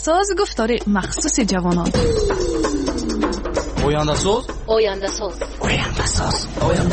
آینده‌ساز گفتار مخصوص جوانان. آینده‌ساز آینده‌ساز آینده‌ساز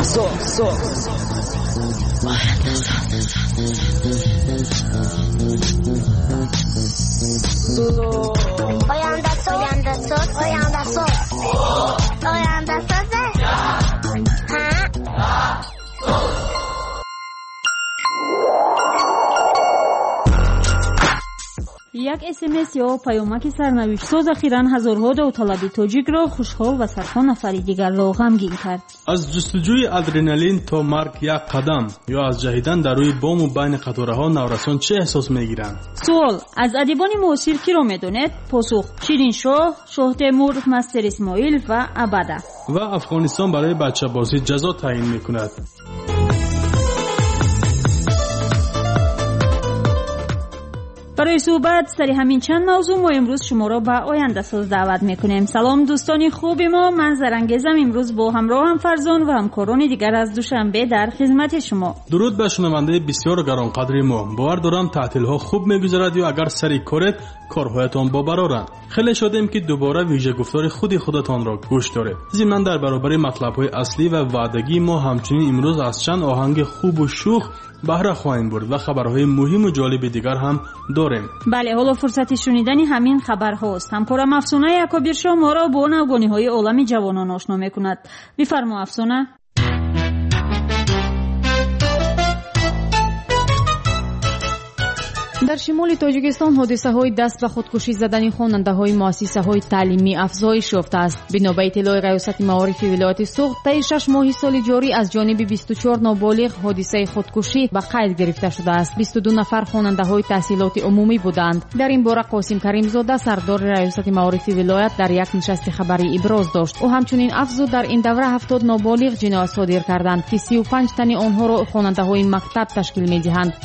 یک SMS یا پیامک سرنوشت ساز اخیراً هزارها داوطلب تاجیک را خوشحال و صدها نفر دیگر را غمگین کرد. از جستجوی ادرنالین تا مرگ یک قدم یا از جهیدن در روی بام و بین قطارها نورسان چه احساس میگیرند؟ سوال از ادیبان معاصر کی را میدونید؟ پاسخ شیرین شاه تیمور، مستر اسماعیل و ابدا. و افغانستان برای بچه بازی جزا تعیین میکند. برای صحبت سر همین چند موضوع ما امروز شما را به آینده‌ساز دعوت میکنیم. سلام دوستان خوب ما، من زرنگیزم امروز با همراهم فرزان و همکاران دیگر از دوشنبه در خدمت شما. درود به شنونده بسیار گرانقدر ما. باور دارم تعطیل ها خوب میگذرد یا اگر سری کارت کارهایتان با برارند. خیلی شادیم که دوباره ویژه گفتار خودتان را گوش دارید. ضمن در برابر مطلب های اصلی و وعدگی ما همچنین امروز از چند آهنگ خوب و شوخ بهره خواهیم برد و خبرهای مهم و جالب دیگر هم داریم. بله، حالا فرصت شنیدن همین خبرهاست. همکارم افسانه یکابیر شاه ما را با نوگانی‌های عالم جوانان آشنا می‌کند. بفرما افسانه. در شمال تاجیکستان حادثه‌های دست به خودکشی زدن خواننده‌های مؤسسه‌های تعلیمی افزایش یافته است. بنا به اطلاع ریاست معارف ولایت سوغد، طی 6 ماه سال جاری از جانب 24 نابالغ حادثه خودکشی به قید گرفته شده است. 22 نفر خواننده‌های تحصیلات عمومی بودند. در این باره قاسم کریم زاده سردار ریاست معارف ولایت در یک نشست خبری ابراز داشت. او همچنین افزود در این دوره 70 نابالغ جنایت صادر کردند که 35 تن آنها را خواننده‌های مکتب تشکیل می‌دهند.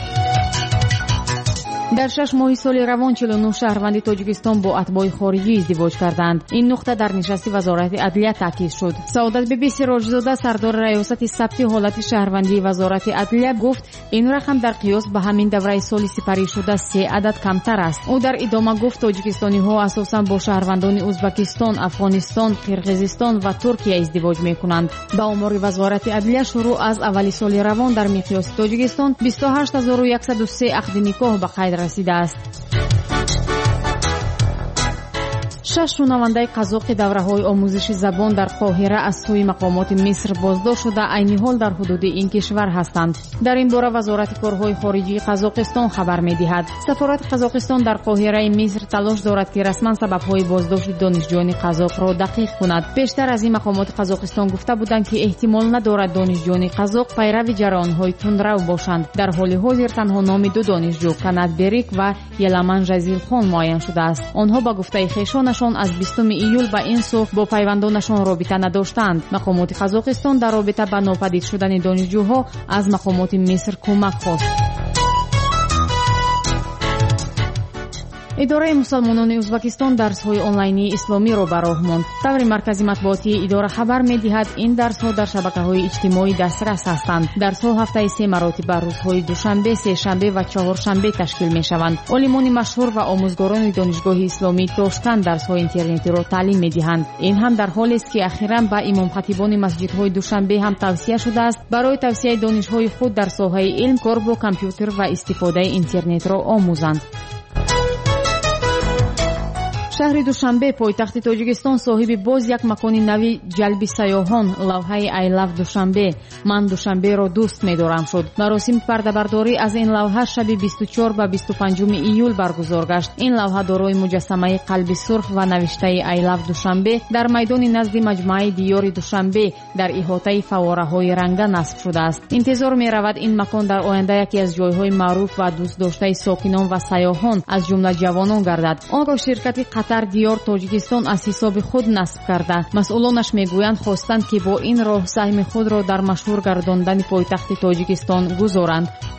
در 6 ماه سال روان 49 شهروند تاجیکستان با اتباع خارجی ازدواج کردند. این نقطه در نشست وزارت عدلیه تاکید شد. سعادت بیبی سراجزاده سردار ریاست ثبت حالت شهروندی وزارت عدلیه گفت این رقم در قیاس به همین دوره سال سپری شده 3 عدد کمتر است. او در ادامه گفت تاجیکستانی ها اساساً با شهروندان ازبکستان، افغانستان، قرقیزستان و ترکیه ازدواج میکنند. با آمار وزارت عدلیه شروع از اول سال روان در مقیاس تاجیکستان 28103 عقد نکاح به قید رسیده است. 6 شنونده قزاق دوره‌های آموزش زبان در قاهره از سوی مقامات مصر بازداشت شده عین حال در حدود این کشور هستند. در این باره وزارت کارهای خارجی قزاقستان خبر می‌دهد سفارت قزاقستان در قاهره مصر تلاش دارد که رسما سبب‌های بازداشت دانشجویان قزاق را دقیق کند. بیشتر از این مقامات قزاقستان گفته بودند که احتمال ندارد دانشجویان قزاق پیرو جریان‌های تندرو باشند. در حال حاضر تنها نام 2 دانشجو کنات بریک و یلمن جزیل خان معین شده است. آنها با گفته خویشانشان از 20 ایول به این سو با پیوندانشان رابطه نداشتند. مقامات قزاقستان در رابطه با ناپدید شدن دانشجوها از مقامات مصر کمک خواست. اداره مسلمانان ازبکستان درس‌های آنلاینی اسلامی را به راه ماند. طور مرکزی مطبوعاتی اداره خبر می‌دهد این درس‌ها در شبکه‌های اجتماعی دسترس هستند. درس‌ها هفته 3 مراتب روزهای دوشنبه، سه شنبه و چهارشنبه تشکیل می‌شوند. عالمان مشهور و آموزگاران دانشگاه اسلامی تاشکند درس‌های اینترنتی را تعلیم می‌دهند. این هم در حالی است که اخیراً به امام خطیبان مسجدهای دوشنبه هم توصیه شده است برای توسعه دانش‌های خود در ساحه علم، کار با کامپیوتر و استفاده اینترنت را آموزند. شهر دوشنبه پایتخت تاجیکستان صاحب باز یک مکان نوی جلب سیاحان لوحه I love دوشنبه من دوشنبه را دوست می‌دارم شد. مراسم پرده‌برداری از این لوحه شب 24 و 25 ایول برگزار گشت. این لوحه دارای مجسمه قلب سرخ و نوشته I love دوشنبه در میدان نزد مجمع دیار دوشنبه در احاطه فواره‌های رنگه نصب شده است. انتظار می‌رود این مکان در آینده یکی از جای‌های معروف و دوست داشته ساکنان و سیاحان از جمله جوانان گردد. آن را شرکت در دیار تاجیکستان از حساب خود نصب کرده. مسئولانش میگویند خواستند که با این راه سهم خود را در مشهور گرداندن پایتخت تاجیکستان گذارند.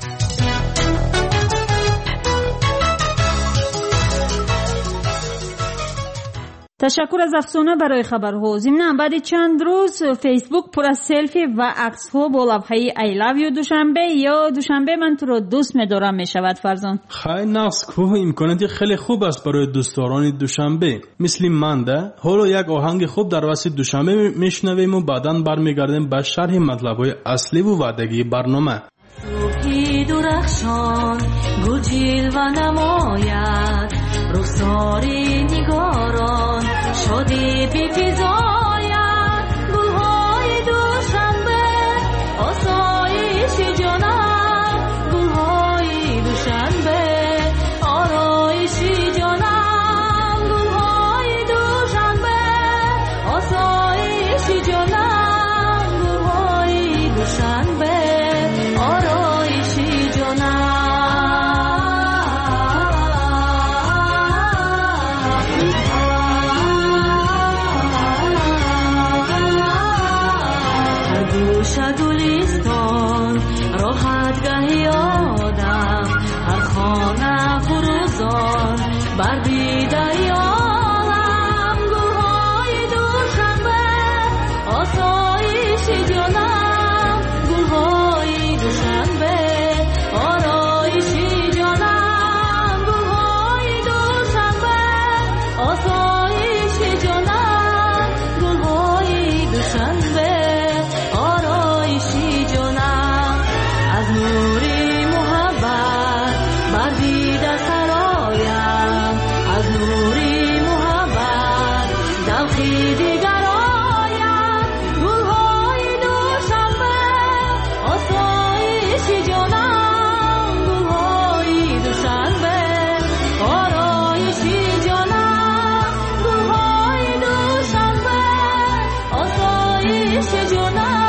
تشکر از افسانه برای خبرها. ضمن بعد چند روز فیسبوک پر از سلفی و عکس ها با لوحه I love you دوشنبه یا دوشنبه من تو رو دوست می‌دارم میشود فرزان. خیلی نقص که امکاناتی خیلی خوب است برای دوستداران دوشنبه. مثل من ده حالا یک آهنگ خوب در واسه دوشنبه میشنویم و بعداً برمیگردیم به شرح مطلب‌های اصلی و وعدگی برنامه. صبحی درخشان گل جلوه نماید، رخساری نگاران شادی بفزاید، گلهای دوشنبه آسایش جانم، گلهای دوشنبه آرایش جانم، گلهای دوشنبه آسایش جانم، گلهای دوشنبه آرایش جانم. گلستان راحت گهی آدم، هر خانه فروزان بر دیده عالم، گلهای دوشنبه آسایش جانم، گلهای دوشنبه آرایش جانم، گلهای دوشنبه آسایش جانم، گلهای دوشنبه از نوری محبت بر دیده سرایم، از نوری محبت دلخی دیگر آیم، گلهای دوشنبه آسایش جانم، گلهای دوشنبه آرایش جانم، گلهای دوشنبه آسایش جانم.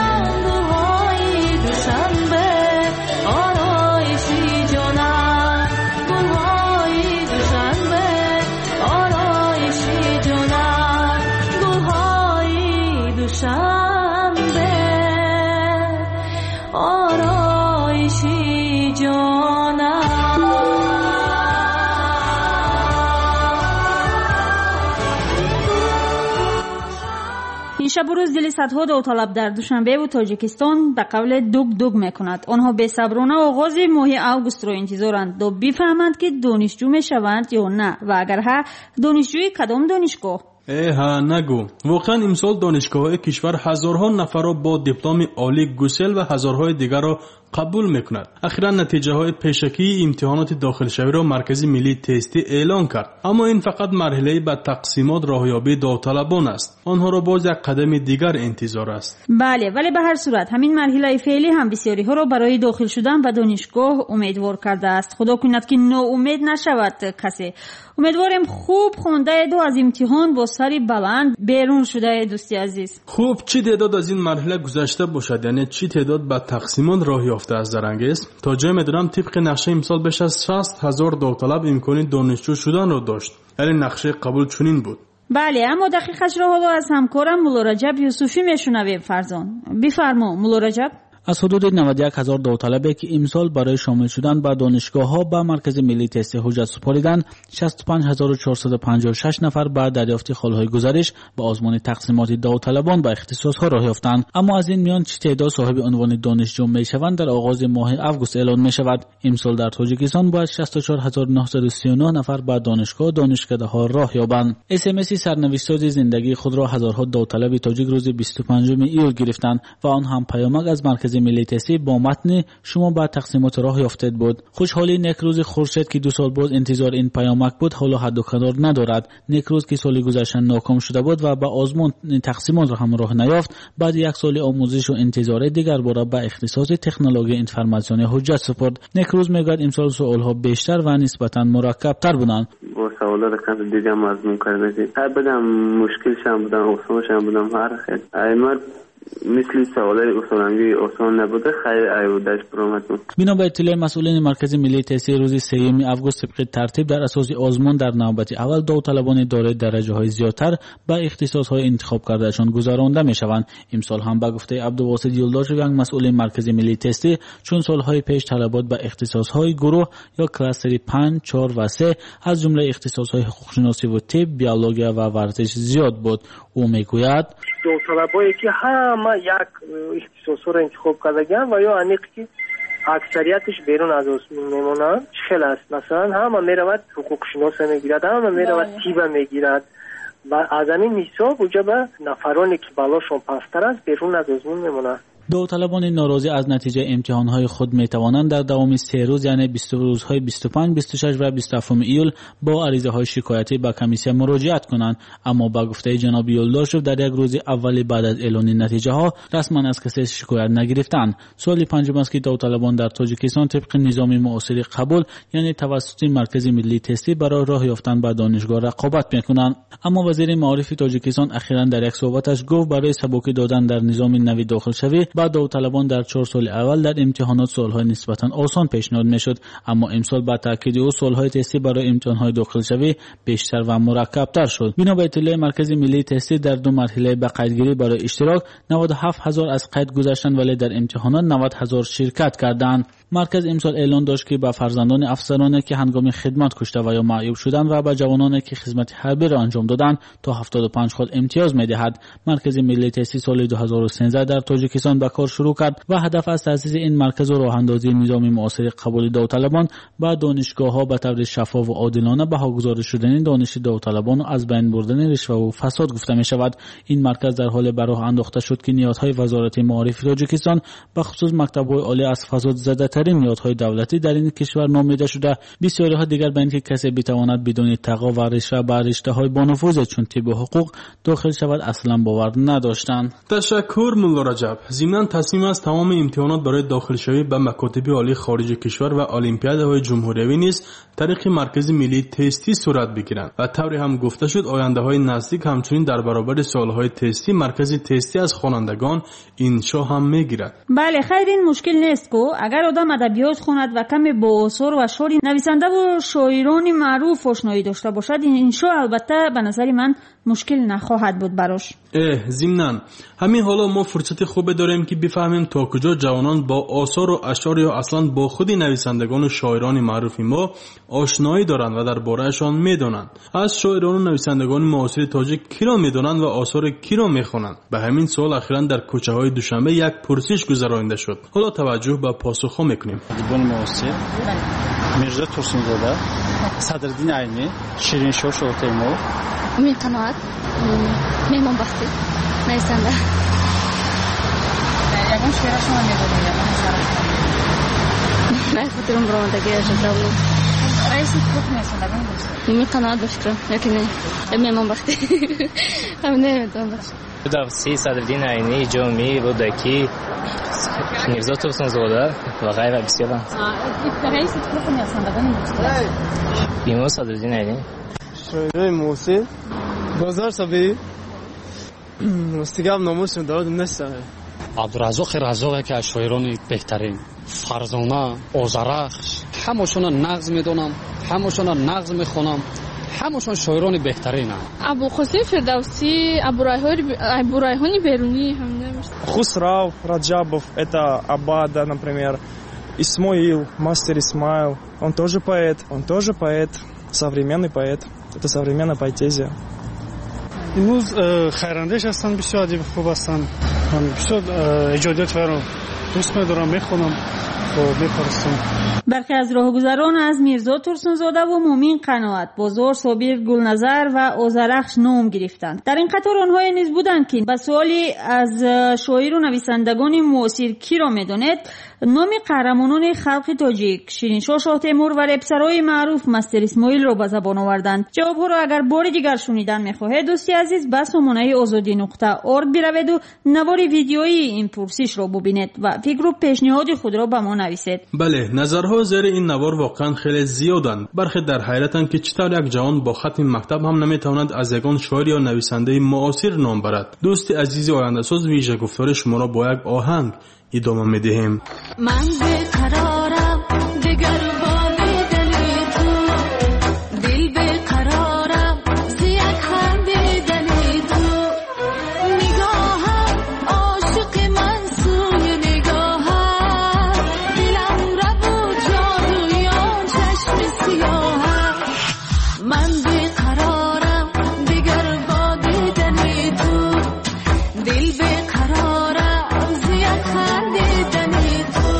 شب و روز دل صدها داوطلب در دوشنبه و تاجیکستان به قول دوگ دوگ میکند. آنها بی‌صبرانه آغاز ماه اوگوست را انتظارند تا بفهمند که دانشجو میشوند یا نه و اگر ها دانشجوی کدام دانشگاه. ها نگو. واقعا امسال دانشگاه‌های کشور هزارها نفر را با دیپلم عالی گسل و هزارهای دیگر را قبول میکند. اخیراً نتیجه های پیشکی امتحانات داخل شوی را مرکز ملی تستی اعلان کرد. اما این فقط مرحله به تقسیمات راهیابی داوطلبان است. آنها را باز یک قدم دیگر انتظار است. بله، ولی به هر صورت همین مرحله فعلی هم بسیاری ها را برای داخل شدن به دانشگاه امیدوار کرده است. خدا کند که ناامید نشود کسی. امیدواریم خوب خونده اید و از امتحان با سری بلند بیرون شده اید دوستی عزیز. خوب چی تعداد از این مرحله گذشته باشد؟ یعنی چی تعداد به تقسیمات راه یافته است زرنگیز؟ تا جای میدونم طبق نقشه امسال بیش از 60,000 داوطلب امکان دانشجو شدن را داشت. یعنی نقشه قبول چنین بود. بله، اما دقیقش را حالا از همکارم مولا رجب یوسفی میشنویم فرزان. بفرما مولا رجب. از حدود 91,000 داوطلبی که امسال برای شامل شدن به دانشگاه‌ها به مرکز ملی تست حجت سپاریدند، 65,456 نفر بعد دریافت خالهای گزارش به آزمون تقسیمات داوطلبان به اختصاص‌ها راه یافتند. اما از این میان چه تعداد صاحب عنوان دانشجو میشوند در آغاز ماه اوگوست اعلان میشود. امسال در تاجیکستان باید 64,939 نفر به دانشگاه و دانشکده‌ها راه یابند. SMS سرنوشت‌ساز زندگی خود را هزارها داوطلب تاجیک روز 25 ایول گرفتند و آن هم پیامک از مرکز ملی تستی با متن شما به تقسیمات راه یافتید بود. خوشحالی نیکروز خورشید که 2 سال باز انتظار این پیامک بود حالا حد و کنار ندارد. نیکروز که سال گذشته ناکام شده بود و به آزمون تقسیمات را هم راه نیافت، بعد 1 سال آموزش و انتظار دیگر باره به اختصاص تکنولوژی اینفورماسیون حجت سپرد. نیکروز میگوید امسال سوالها بیشتر و نسبتا مرکب تر بودند. با سوالات کم دیگه مضمون کرده هر بدم مشکل شم بودم آسان شم بودم هر خیلی ایمت مثل سوالای اصولنگی آسان نبوده، خیلی ایودش برآمد. بنا به اطلاع مسئولین مرکز ملی تستی روز 3 آگوست طبق ترتیب در اساس آزمون در نوبت اول داوطلبان دارای درجه‌های زیادتر به اختصاص‌های انتخاب کردهشان گذرانده می‌شوند. امسال هم به گفته عبدالواسط یلداشویان مسئول مرکز ملی تستی چون سال‌های پیش طلبات به اختصاص‌های گروه یا کلاستر 5، 4 و 3 از جمله اختصاص‌های حقوق‌شناسی و طب، بیولوژی و ورزش زیاد بود. او میگوید داوطلبایی که همه یک اختصاص را انتخاب کردن و یا انیقی که اکثریتش بیرون از آزمون میمونن خیلی است. مثلا همه میرود حقوق شناس میگیرد، همه میرود طب میگیرد و از همین حساب اونجا به نفرانی که بالاشون پستر است بیرون از آزمون میمونن. داوطلبان ناراضی از نتیجه امتحانهای خود میتوانند در دوام 3 روز یعنی 20 روزهای 25، 26 و 27 ایول با عریضه‌های شکایتی به کمیسیون مراجعت کنند. اما با گفته جناب یلداشوف در یک روز اولی بعد از اعلان نتیجه ها رسما از کسی شکایت نگرفتند. سوال پنجم است که داوطلبان در تاجیکستان طبق نظام معاصر قبول یعنی توسط مرکز ملی تستی برای راه یافتن به دانشگاه رقابت میکنند. اما وزیر معارف تاجیکستان اخیراً در یک صحبتش گفت برای سبکی دادن در نظام نوی داخل شوی بعد داوطلبان در 4 سال اول در امتحانات سالهای نسبتاً آسان پیشنهاد میشد، اما امسال با تاکید او سالهای تستی برای امتحانهای داخل شوی بیشتر و مرکب‌تر شد. بنا به اطلاع مرکز ملی تستی در 2 مرحله به قیدگیری برای اشتراک 97,000 از قید گذشتند ولی در امتحانات 90,000 شرکت کردند. مرکز امسال اعلان داشت که به فرزندان افسرانی که هنگام خدمت کشته و یا معیوب شدند و به جوانانی که خدمت حربی را انجام دادند تا 75 خود امتیاز می‌دهد. مرکز ملی تستی سال 2013 در تاجیکستان به کار شروع کرد و هدف از تأسیس این مرکز و راه اندازی نظام معاصر قبول داوطلبان به دانشگاه‌ها به طور شفاف و عادلانه بهاگذاری شدن دانش داوطلبان و از بین بردن رشوه و فساد گفته می‌شود. این مرکز در حال به راه انداخته شد که نیازهای وزارت معارف تاجیکستان به خصوص مکتب‌های عالی از فساد زده‌ترین نیازهای دولتی در این کشور نامیده شده. بسیاری‌ها دیگر به اینکه کسی بتواند بدون تقاضا و رشوه به رشته‌های بانفوذ چون طب و حقوق داخل شود اصلا باور نداشتند. تشکر مولا رجب. ضمن تصمیم است تمام امتحانات برای داخل شوی به مکاتب عالی خارج کشور و المپیادهای جمهوریوی نیز طریق مرکز ملی تستی صورت بگیرند و طوری هم گفته شد آینده‌های نزدیک همچنین در برابر سوال‌های تستی مرکز تستی از خوانندگان انشا هم میگیرد. بله خیر این مشکل نیست که اگر آدم ادبیات خوند و کمی با آثار و اشعار نویسنده و شاعران معروف آشنایی داشته باشد انشا البته به نظر من مشکل نخواهد بود براش. ضمناً همین حالا ما فرصت خوب داریم که بفهمیم تا کجا جوانان با آثار و اشعار یا اصلا با خود نویسندگان و شاعران معروف ما آشنایی دارند و درباره‌شان میدانند. از شاعران و نویسندگان معاصر تاجیک کی را میدانند و آثار کی را میخوانند؟ به همین سوال اخیراً در کوچه‌های دوشنبه یک پرسش گذرانده شد. حالا توجه به پاسخ میکنیم. ادیبان معاصر میرزا ترسونزاده، صدرالدین عینی، شیرین شاه شاه تیمور، امین قناعت، مهمان بختی، نویسنده. یکم شعر شما میگوید یکم نه خاطرم برآمدگی اجازه بود. رئیس گروه نویسندگان بود. امین قناعت بفکرم یکی نه مهمان بختی. همین نمیدونم باشه. داوسی، صدرالدین عینی، جامی، بودکی، میرزا ترسونزاده و غیره بسیار. رئیس گروه نویسندگان بود. بیمو صدرالدین عینی. شاعرای معاصر بازار صبی مستقام ناموسشون داد نشده. عبدالرزاق رزاق که از شاعران بهترین، فرزانه، آذرخش همشون نغز میدونم، همشون نغز میخونم، همشون شاعران بهترینن. ابو قاسم فردوسی، ابو райхони بیرونی هم نمیشه. Хусрав Раджабов, это Абада, например, Исмаил, мастер Исмаил, он тоже поэт, современный поэт. Это современная поэзия. امروز خیراندیش هستن بسیار ادیب خوب هستن. من بسیار ایجادیات رو دوست می‌دارم میخونم و میپرستم. برخی از راهگذران از میرزا ترسونزاده و مومین قناعت، بازار صابر گلنظر و آذرخش نام گرفتند. در این قطار آنها نیز بودند که به سوالی از شاعر و نویسندگان معاصر کی را می‌دانید نام قهرمانان خلق تاجیک شیرین شاه شاه تیمور و رپسرای معروف مستر اسماعیل را به زبان آوردند. جوابها را اگر بار دیگر شنیدن می‌خواهید دوستی عزیز به سامانه azadi.org بروید و نوار ویدیویی این پرسش را ببینید و فکر و پیشنهاد خود را به ما نویسید. بله، نظرها زیر این نوار واقعا خیلی زیادند. برخی در حیرتند که چطور یک جوان با خط مکتب هم نمیتواند از یگان شاعر یا نویسنده معاصر نام برد. دوست عزیز آینده ساز ویژه گفتار شما را با یک آهنگ ادامه میدهیم. من بی‌قرارم دیگر با دیدنی تو، دل بی‌قرارم زیاد خندیدنی تو، نگاهم عاشق من سوی نگاهم، دلم را بود جادویان چشم سیاهم. من بی‌قرارم دیگر با دیدنی تو، دل بی‌قرارم زیاد خندیدنی تو.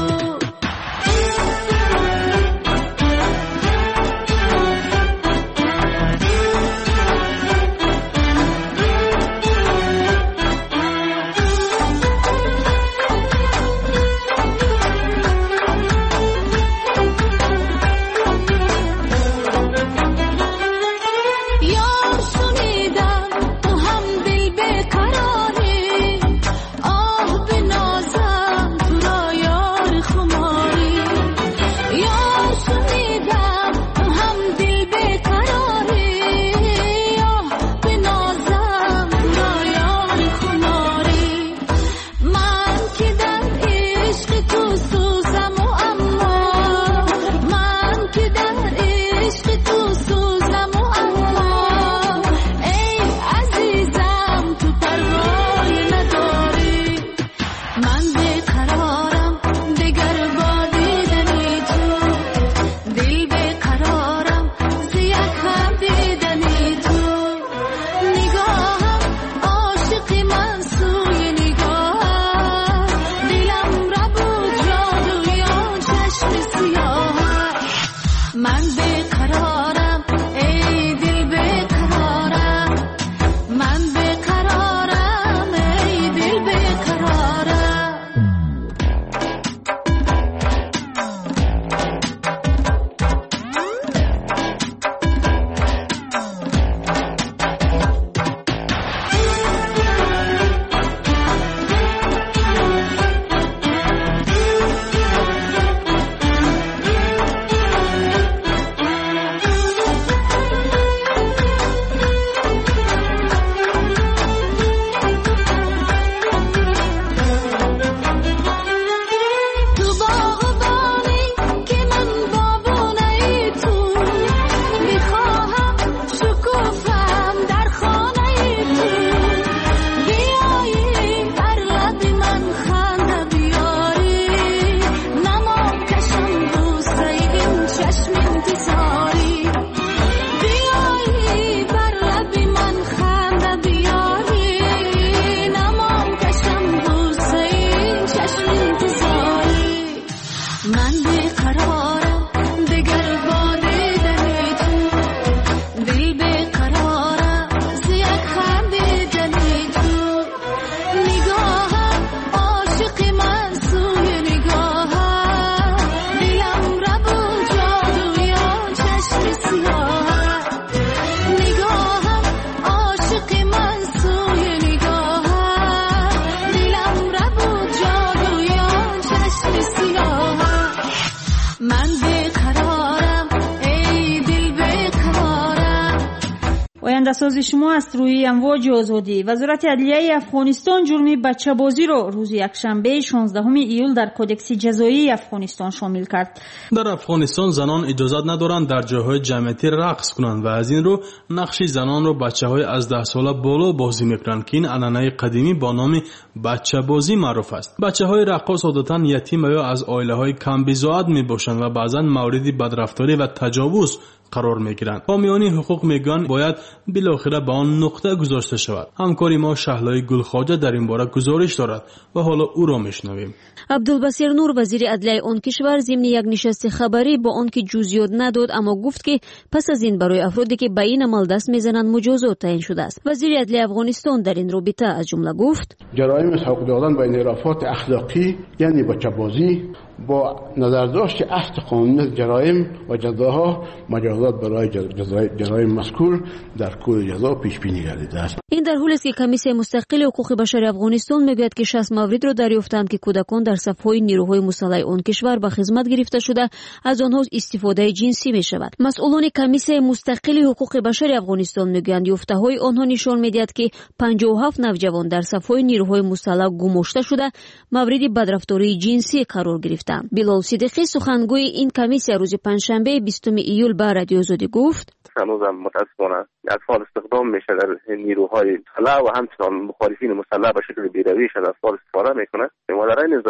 اندازه‌ساز شما است روی امواج آزادی. وزارت عدلیه افغانستان جرم بچه‌بازی را روز یکشنبه 16 ایول در کدکس جزایی افغانستان شامل کرد. در افغانستان زنان اجازه ندارند در جاهای جمعیتی رقص کنند و از این رو نقش زنان را بچه‌های از 10 ساله بالا بازی می‌کنند که این عنعنه قدیمی با نام بچه‌بازی معروف است. بچه‌های رقاص عادتاً یتیم یا از عائله‌های کم بضاعت میباشند و بعضاً مورد بدرفتاری و تجاوز قرار میگیرند. حامیان حقوق میگن باید بالاخره به آن نقطه گذاشته شود. همکاری ما شهلای گلخواجه در این باره گزارش دارد و حالا او را میشنویم. عبدالبصیر نور وزیر عدلیه آن کشور ضمن یک نشست خبری با آن که جزئیات نداد اما گفت که پس از این برای افرادی که به این عمل دست میزنند مجازات تعیین شده است. وزیر عدلیه افغانستان در این رابطه از جمله گفت: جرایم حقوق دادن به انحرافات اخلاقی یعنی بچه‌بازی با نظرداشت اصل قانون جرایم و جزاها مجازات برای جرایم مذکور در کد جزا پیش بینی گردیده است. این در حالی است که کمیسیون مستقل حقوق بشر افغانستان میگوید که 60 مورد را دریافتند که کودکان در صف‌های نیروهای مسلح آن کشور به خدمت گرفته شده از آنها استفاده جنسی میشود. مسئولان کمیسیون مستقل حقوق بشر افغانستان میگویند یافته‌های آنها نشان میدهد که 57 نوجوان در صف‌های نیروهای مسلح گماشته شده مورد بدرفتاری جنسی قرار گرفتند. بلال صدیقی سخنگوی این کمیسیون روز پنجشنبه 20 ایول به رادیو آزادی گفت: هنوزم متاسفانه اطفال استخدام میشه در نیروهای مسلح و همچنان مخالفین مسلح به شکل بی‌رویش از اطفال استفاده میکنه. ما در این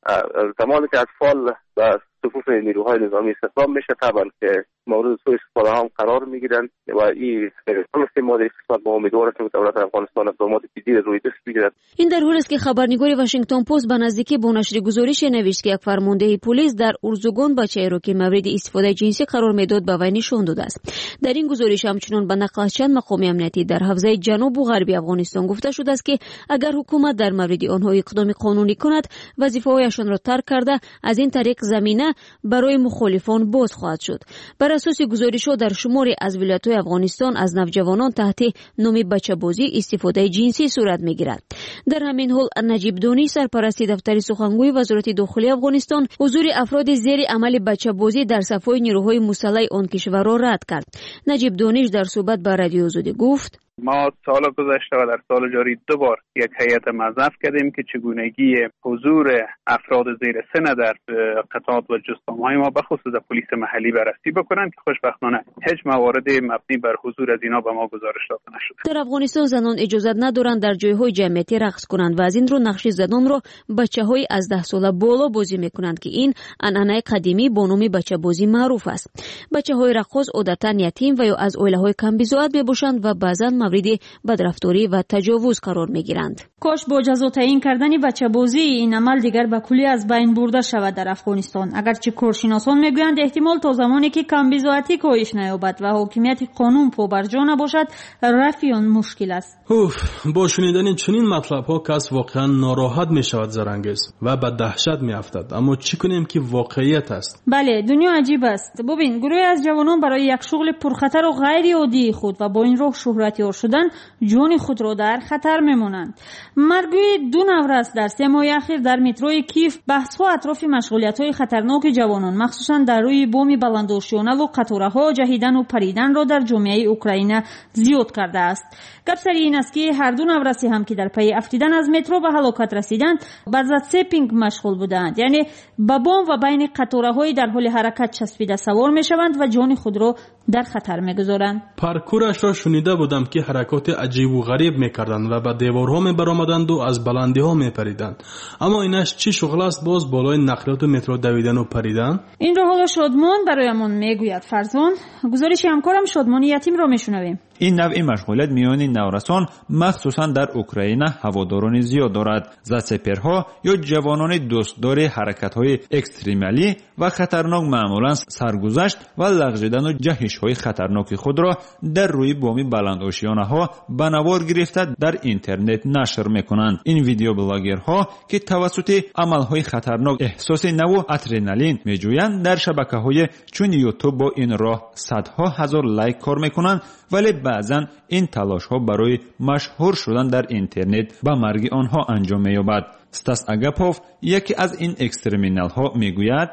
زمانی که اطفال به صفوف نیروهای نظامی استخدام میشه طبعا که مورد سوء استفاده هم قرار میگیرن و این استعمال اقتصاد با امیدوارم که دولت افغانستان اقدامات جدی روی دست بگیرد. این در حالی است که خبرنگار واشنگتن پست به نزدیکی با نشر گزارش نوشت که یک فرمانده پلیس در ارزگان بچه‌ای را که مورد استفاده جنسی قرار میداد به وی نشان داده است. در این گزارش همچنان به نقل از چند مقام امنیتی در حوزه جنوب و غربی افغانستان گفته شده است که اگر حکومت در مورد آنها اقدام قانونی کند وظیفه‌هایشان را ترک کرده از این طریق زمینه برای مخالفان باز خواهد شد. بر اساس گزارش‌ها در شماری از ولایت‌های افغانستان از نوجوانان تحت نام بچه‌بازی استفاده جنسی صورت می‌گیرد. در همین حال نجیب دانی سرپرست دفتر سخنگوی وزارت داخلی افغانستان حضور افراد زیر عمل بچه‌بازی در صف‌های نیروهای مسلح آن کشور را رد کرد. نجیب دانیش در صحبت با رادیو آزادی گفت: ما سال گذشته و در سال جاری 2 بار یک هیئت موظف کردیم که چگونگی حضور افراد زیر سن در قطعات و جستان‌های ما به خصوص پلیس محلی بررسی بکنند که خوشبختانه هیچ موارد مبنی بر حضور از اینا به ما گزارش داده نشده. در افغانستان زنان اجازه ندارند در جایهای جمعیتی رقص کنند و از این رو نقش زنان را بچه‌های از 10 ساله بالا بازی می‌کنند که این عنعنه قدیمی با نام بچه‌بازی معروف است. بچه‌های رقاص عادتاً یتیم و یا از عائله‌های کم بضاعت میباشند و بعضاً مورد بدرفتاری و تجاوز قرار میگیرند. کاش با جزا تعیین کردن بچه‌بازی این عمل دیگر به کلی از بین برده شود در افغانستان. اگرچه کارشناسان میگویند احتمال تا زمانی که کم بضاعتی کاهش نیابد و حاکمیت قانون پابرجا نباشد رفع آن مشکل است. با شنیدن چنین مطلب ها کس واقعا ناراحت می شود زرنگز و به دهشت می افتد. اما چی کنیم که واقعیت است؟ بله، دنیا عجیب است. ببین، گروهی از جوانان برای یک شغل پرخطر و غیر عادی خود و با این راه شهرتیار شدن جان خود را در خطر میمانند. مرگوی 2 نفر در 3 ماه اخیر در متروی کیف بحث‌ها اطراف مشغولیت‌های خطرناک جوانان مخصوصاً در روی بام بلندآشیانه و قطاره‌ها جهیدن و پریدن را در جامعه اوکراین زیاد کرده است. گپ سر این است که هر 2 نفر هم که در پی افتیدن از مترو به هلاکت رسیدند با زدسپینگ مشغول بودند، یعنی با بام و بین قطاره‌های در حال حرکت چسبیده سوار میشوند و جان خود را در خطر میگذارند. پارکورش را شنیده بودم که حرکات عجیب و غریب میکردند و به دیوارها میبرآمدند و از بلندی‌ها میپریدند. اما اینش چی شغل است باز بالای نقلیات مترو دویدن و پریدن؟ این را حالا شادمان برایمان میگوید. فرزان، گزارش همکارم شادمان یتیم را میشنویم. این نوع مشغولیت میان نورسان مخصوصا در اوکراین هواداران زیاد دارد. زدسپرها یا جوانان دوستدار حرکت‌های اکستریمالی و خطرناک معمولا سرگذشت و لغزیدن و جهش‌های خطرناک خود را در روی بام بلندآشیانه‌ها به نوار گرفته در اینترنت نشر می‌کنند. این ویدیو بلاگرها که توسط عمل‌های خطرناک احساس نو ادرنالین می‌جویند در شبکه‌های چون یوتیوب با این راه صدها هزار لایک کار می‌کنند، ولی بعضا این تلاش ها برای مشهور شدن در اینترنت به مرگ آنها انجام می‌یابد. ستاس اگاپوف یکی از این اکستریمینال ها میگوید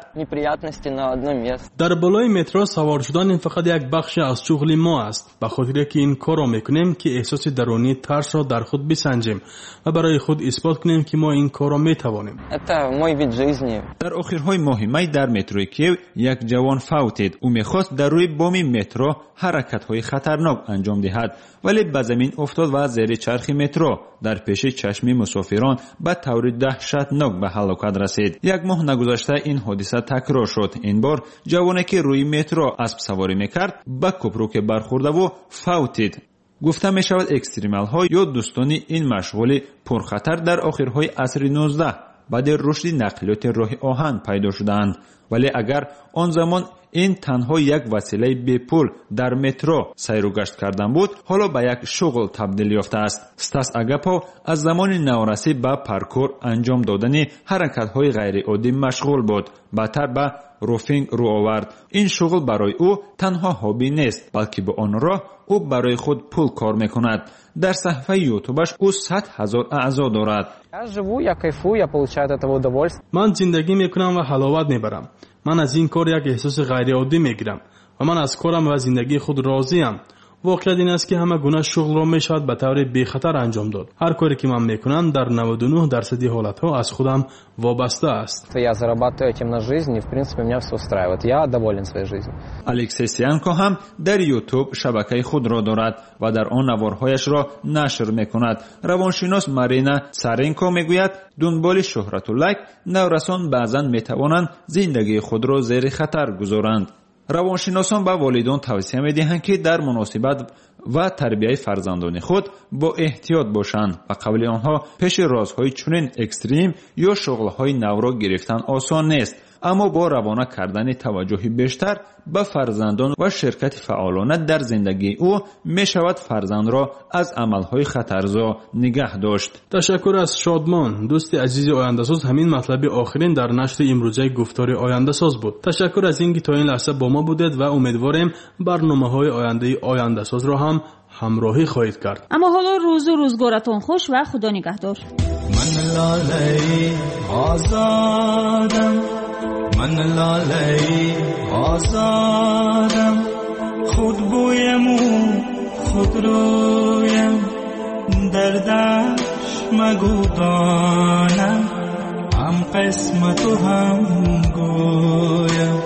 در بالای مترو سوار شدن این فقط یک بخش از شغل ما است، به خاطر که این کار را میکنیم که احساس درونی ترس را در خود بسنجیم و برای خود اثبات کنیم که ما این کار را میتوانیم. در آخرهای ماه می در متروی کیو یک جوان فوتید. او میخواست در روی بام مترو حرکت های خطرناک انجام دهد، ولی به زمین افتاد و زیر چرخ مترو در پیش چشم مسافران به طور دهشتناک به هلاکت رسید. 1 ماه نگذشته این حادثه تکرار شد. این بار جوانی که روی مترو اسب سواری میکرد به کوپروک برخورده و فوتید. گفته می شود اکستریمال ها یا دوستان این مشغول پرخطر در آخرهای عصر 19 بعد رشد نقلیات راه آهن پیدا شدند. ولی اگر آن زمان این تنها یک وسیله بی پول در مترو سیر و گشت کردن بود، حالا به یک شغل تبدیل یافته است. استاس اگاپو از زمان نورسی به پارکور انجام دادن حرکت‌های غیر عادی مشغول بود. بعدتر به روفینگ رو آورد. این شغل برای او تنها هابی نیست، بلکه به آن راه او برای خود پول کار میکند. در صفحه یوتیوبش او 100,000 اعضا دارد. من زندگی میکنم و حلاوت میبرم. من از این کار یک احساس غیر عادی میگیرم و من از کارم و زندگی خود راضیم. واقعیت این است که همه گونه شغل را میشود به طور بی خطر انجام داد. هر کاری که من میکنم در 99% حالتها از خودم وابسته است. الکسی سیانکو هم در یوتیوب شبکه خود را دارد و در آن نوارهایش را نشر میکند. روانشناس مارینا سارنکو میگوید دنبال شهرت و لایک نورسان بعضا میتوانند زندگی خود را زیر خطر گذارند. روانشناسان به والدان توصیه می‌دهند که در مناسبت و تربیت فرزندان خود با احتیاط باشند و قبل آنها پیش رازهای چنین اکستریم یا شغل‌های نو را گرفتن آسان نیست، اما با روانه کردن توجه بیشتر به فرزندان و شرکت فعالانه در زندگی او می شود فرزند را از عملهای خطرزا نگه داشت. تشکر از شادمان. دوست عزیز آینده‌ساز، همین مطلب آخرین در نشر امروزه گفتار آینده‌ساز بود. تشکر از اینکه تا این لحظه با ما بودید و امیدواریم برنامه‌های آینده‌ساز را هم همراهی خواهید کرد. اما حالا روز و روزگارتون خوش و خدا نگهدار. من لاله آزادم، من لاله آزادم، خود بویم و خود رویم، دردش مگو دانم، هم قسمت و هم گویم،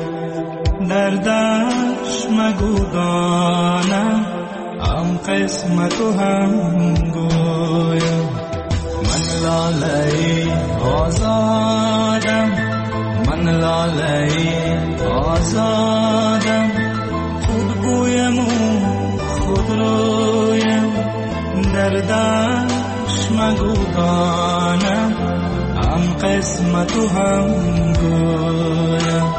دردش مگو دانم، هم قسمت و هم گویم. من لاله آزادم، من لاله آزادم، خود بویم و خود رویم، دردش مگو دانم، هم قسمت و هم گویم،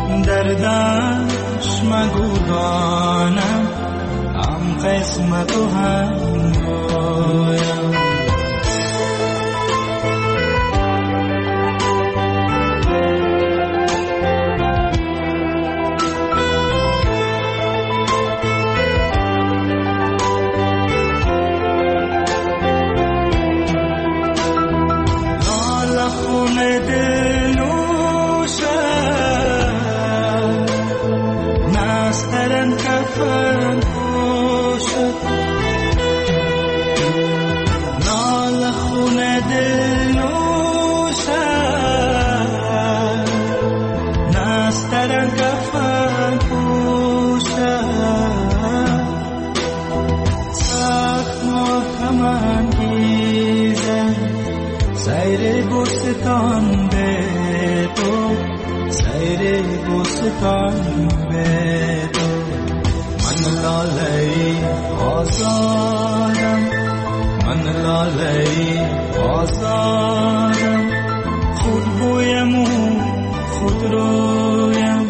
دردش مگو دانم، هم قسمت و هم گویم. بوستان به تو، سیر بوستان به تو، من لاله آزادم، من لاله آزادم، خود بویم و خود رویم،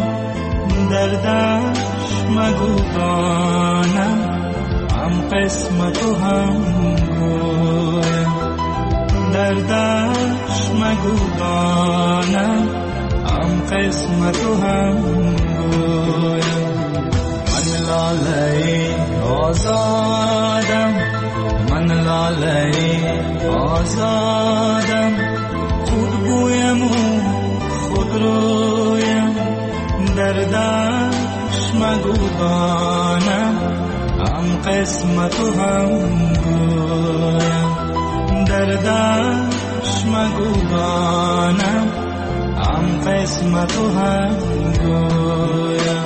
دردش مگو دانم، هم قسمت و هم گویم، دردش مگو دانم، هم قسمت و هم گویم. من لاله آزادم، من لاله آزادم، خود بویم و خود رویم، دردش مگو دانم، هم قسمت و هم گویم، دردش مگو دانم، هم قسمت و هم گویم.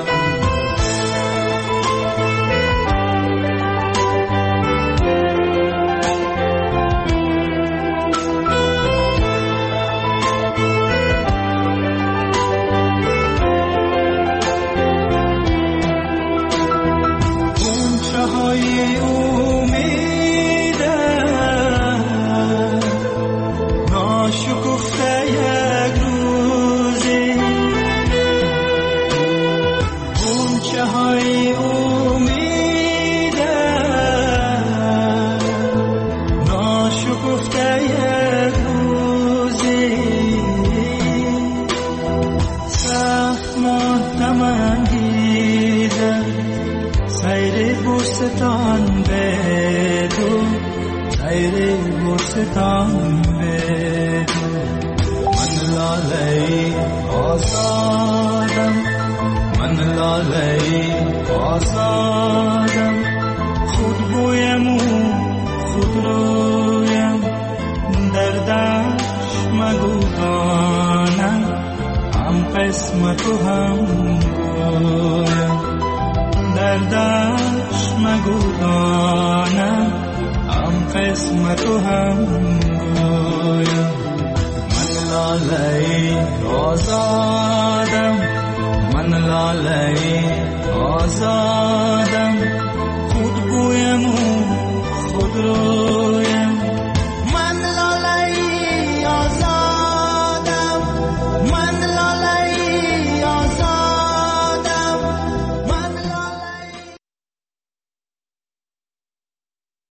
شکفته گلستان بگو من لاله آزادم من لاله آزادم خود گویم و خود رویم در دشت مگو دانم هم قسمت و هم گویم در دشت مگو دانم هم قسمت و هم گویم من لاله آزادم من لاله آزادم خود گویم و